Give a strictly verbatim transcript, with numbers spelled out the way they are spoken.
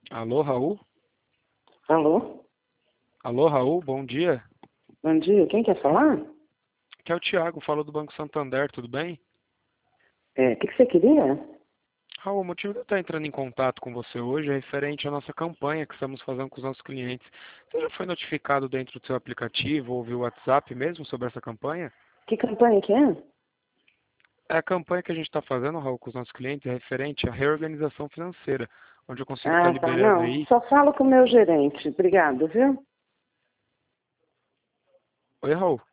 Alô, Raul? Alô? Alô, Raul, bom dia. Bom dia. Quem quer falar? Aqui é o Thiago, falo do Banco Santander, tudo bem? É, o que, que você queria? Raul, o motivo de eu estar entrando em contato com você hoje é referente à nossa campanha que estamos fazendo com os nossos clientes. Você já foi notificado dentro do seu aplicativo ou via WhatsApp mesmo sobre essa campanha? Que campanha que é? É a campanha que a gente está fazendo, Raul, com os nossos clientes é referente à reorganização financeira, onde eu consigo estar Ah, tá. liberando Não, aí. só falo com o meu gerente. Obrigado, viu? Oi, Raul.